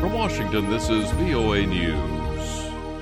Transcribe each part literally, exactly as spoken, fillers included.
From Washington, this is V O A News.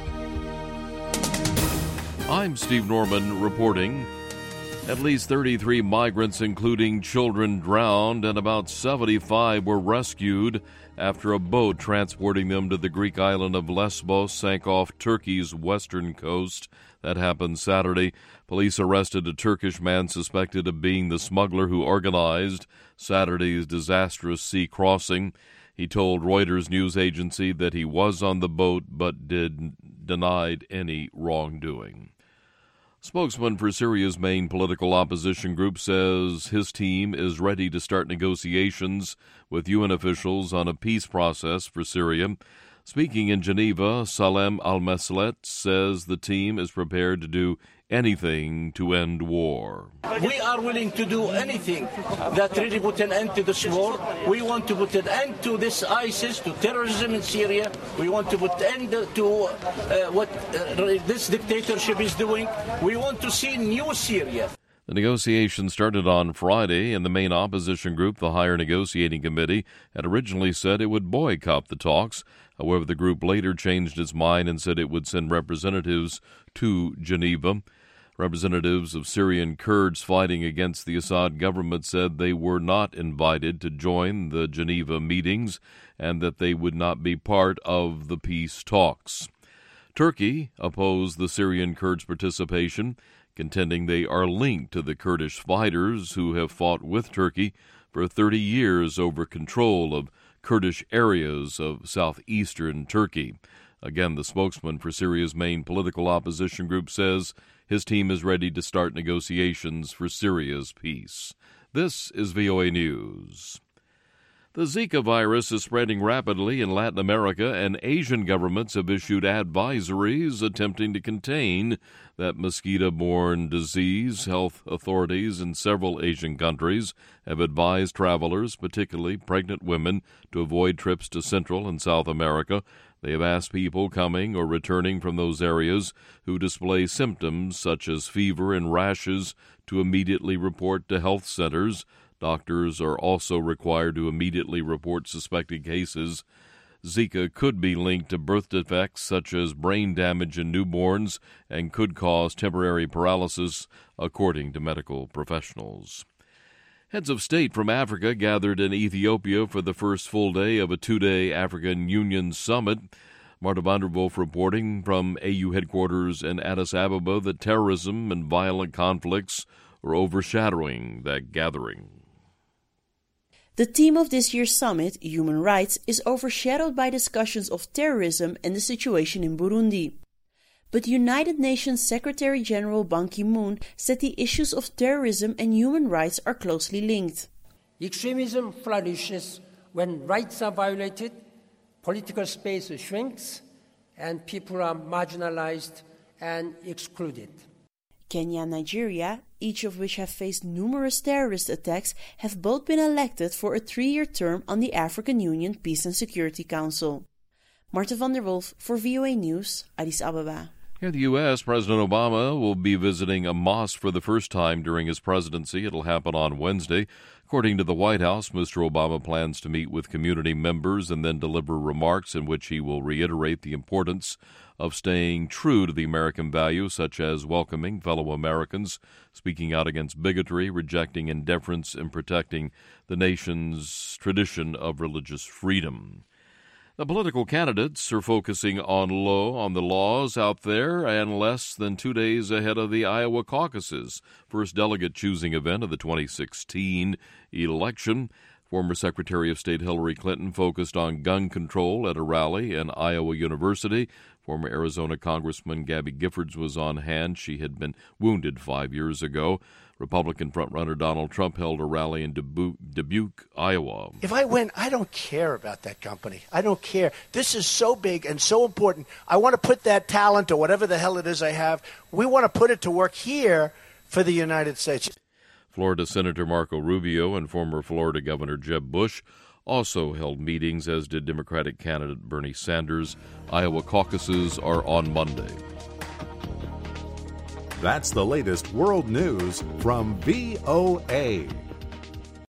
I'm Steve Norman reporting. At least thirty-three migrants, including children, drowned, and about seventy-five were rescued after a boat transporting them to the Greek island of Lesbos sank off Turkey's western coast. That happened Saturday. Police arrested a Turkish man suspected of being the smuggler who organized Saturday's disastrous sea crossing. He told Reuters news agency that he was on the boat but did denied any wrongdoing. Spokesman for Syria's main political opposition group says his team is ready to start negotiations with U N officials on a peace process for Syria. Speaking in Geneva, Salem Al-Meslet says the team is prepared to do anything to end war. We are willing to do anything that really put an end to this war. We want to put an end to this ISIS, to terrorism in Syria. We want to put an end to uh, what uh, this dictatorship is doing. We want to see new Syria. The negotiations started on Friday, and the main opposition group, the Higher Negotiating Committee, had originally said it would boycott the talks. However, the group later changed its mind and said it would send representatives to Geneva. Representatives of Syrian Kurds fighting against the Assad government said they were not invited to join the Geneva meetings and that they would not be part of the peace talks. Turkey opposed the Syrian Kurds' participation, contending they are linked to the Kurdish fighters who have fought with Turkey for thirty years over control of Kurdish areas of southeastern Turkey. Again, the spokesman for Syria's main political opposition group says his team is ready to start negotiations for Syria's peace. This is V O A News. The Zika virus is spreading rapidly in Latin America, and Asian governments have issued advisories attempting to contain that mosquito-borne disease. Health authorities in several Asian countries have advised travelers, particularly pregnant women, to avoid trips to Central and South America. They have asked people coming or returning from those areas who display symptoms such as fever and rashes to immediately report to health centers. Doctors are also required to immediately report suspected cases. Zika could be linked to birth defects such as brain damage in newborns and could cause temporary paralysis, according to medical professionals. Heads of state from Africa gathered in Ethiopia for the first full day of a two-day African Union summit. Marta van der Wolf reporting from A U headquarters in Addis Ababa that terrorism and violent conflicts are overshadowing that gathering. The theme of this year's summit, human rights, is overshadowed by discussions of terrorism and the situation in Burundi. But United Nations Secretary General Ban Ki-moon said the issues of terrorism and human rights are closely linked. Extremism flourishes when rights are violated, political space shrinks, and people are marginalized and excluded. Kenya and Nigeria, each of which have faced numerous terrorist attacks, have both been elected for a three-year term on the African Union Peace and Security Council. Marta van der Wolf for V O A News, Addis Ababa. Here in the U S, President Obama will be visiting a mosque for the first time during his presidency. It'll happen on Wednesday. According to the White House, Mister Obama plans to meet with community members and then deliver remarks in which he will reiterate the importance of staying true to the American values, such as welcoming fellow Americans, speaking out against bigotry, rejecting indifference, and protecting the nation's tradition of religious freedom. The political candidates are focusing on low on the laws out there and less than two days ahead of the Iowa caucuses, first delegate choosing event of the twenty sixteen election. Former Secretary of State Hillary Clinton focused on gun control at a rally in Iowa University. Former Arizona Congressman Gabby Giffords was on hand. She had been wounded five years ago. Republican frontrunner Donald Trump held a rally in Dubuque, Dubuque, Iowa. If I win, I don't care about that company. I don't care. This is so big and so important. I want to put that talent or whatever the hell it is I have, we want to put it to work here for the United States. Florida Senator Marco Rubio and former Florida Governor Jeb Bush also held meetings, as did Democratic candidate Bernie Sanders. Iowa caucuses are on Monday. That's the latest world news from V O A.